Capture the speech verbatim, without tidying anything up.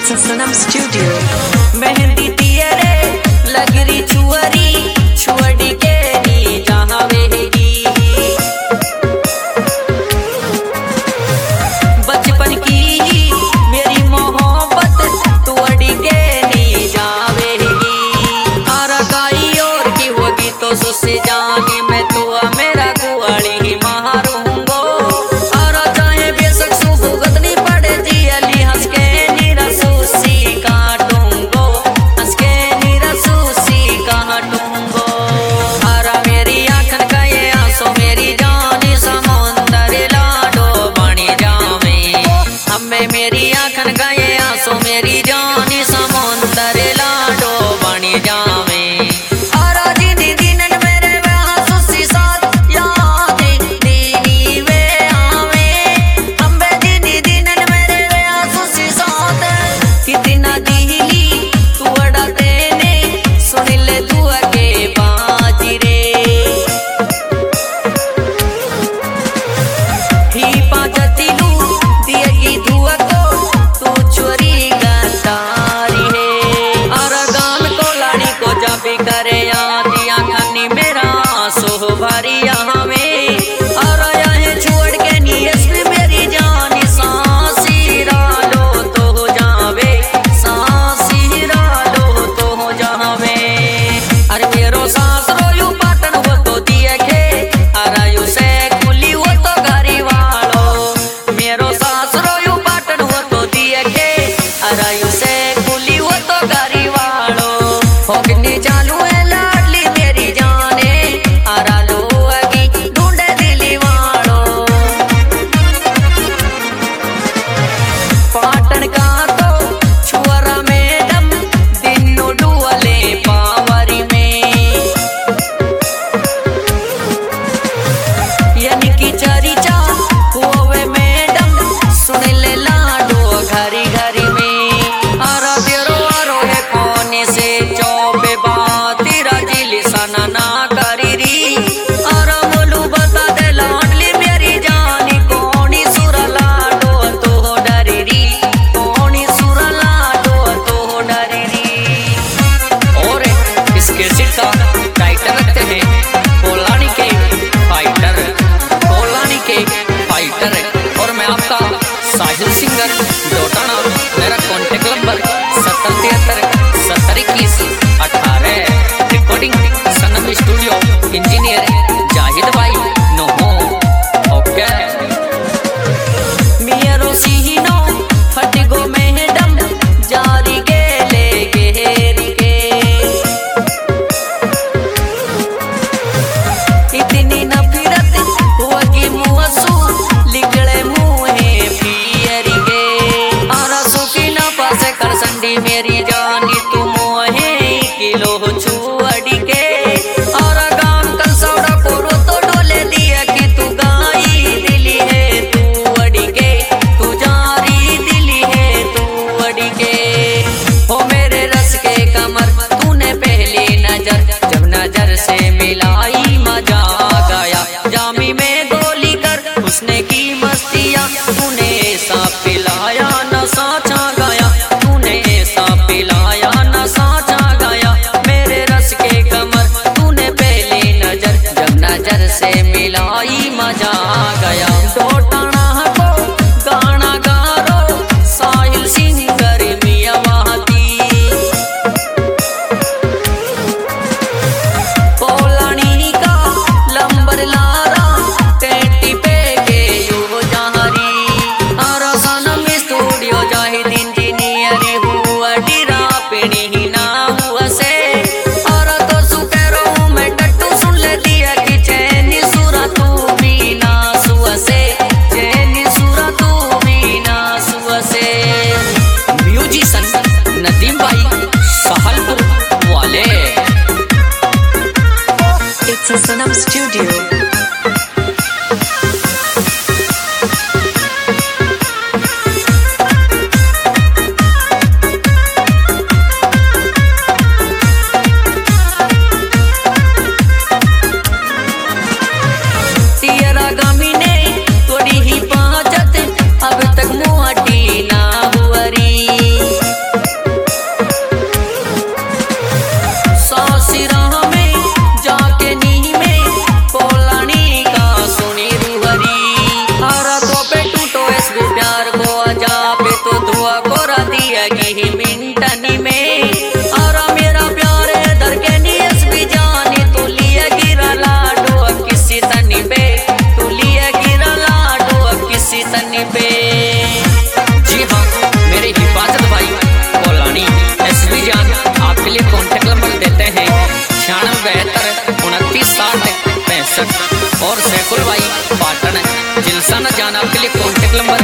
Sasanam Studio. मेहंदी तियरे लगरी छुअरी छुअड़ी के नी जहाँ वेगी बचपन की मेरी मोहब्बत तुअड़ी के नी जहाँ वेगी आरा गाई और की होगी तो सुसे जाने मैं तो मेरा कुआड़ी ही मारूंगो आरा चाहे बेशक सुख गदनी पड़े जी अली हंस के नीरा सूसी काटूंगो हंस के नीरा सूसी काटूंगो आरा मेरी आंखन का ये आंसू मेरी जानी समुंदर लाडो बनी जावे हमें मेरी आंखन का ये आंसू मेरी जानी समुंदर लाडो बनी जावे लिएगी मिंटनी में। और मेरा प्यारे दर के नियस भी जाने तू लिएगी लाडो अब किसी तनी पे, तू लिएगी लाडो अब किसी तनी पे। जी हाँ, मेरे हिफाजत भाई कोलानी एस बी जान आपके लिए कॉन्टेक्ट नंबर देते हैं छियानवे बहत्तर उनतीस साठ पैंसठ। और सैकुल भाई पाटन जिलसा न जान आपके लिए कॉन्टेक्ट नंबर